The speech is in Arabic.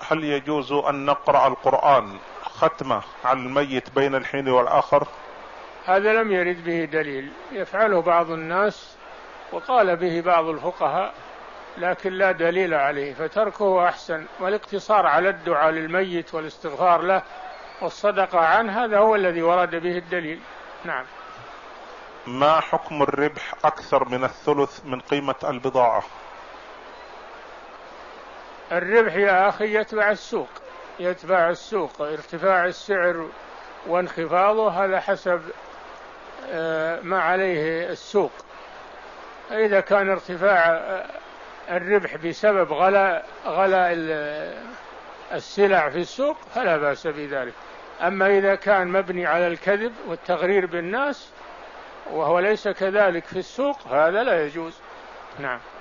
هل يجوز أن نقرأ القرآن ختمة على الميت بين الحين والآخر؟ هذا لم يرد به دليل، يفعله بعض الناس وقال به بعض الفقهاء، لكن لا دليل عليه، فتركه أحسن، والاقتصار على الدعاء للميت والاستغفار له والصدقة عنه هذا هو الذي ورد به الدليل. نعم. ما حكم الربح أكثر من الثلث من قيمة البضاعة؟ الربح يا أخي يتبع السوق، ارتفاع السعر وانخفاضه هذا حسب ما عليه السوق. إذا كان ارتفاع الربح بسبب غلاء السلع في السوق فلا بأس بذلك، أما إذا كان مبني على الكذب والتغرير بالناس وهو ليس كذلك في السوق هذا لا يجوز. نعم.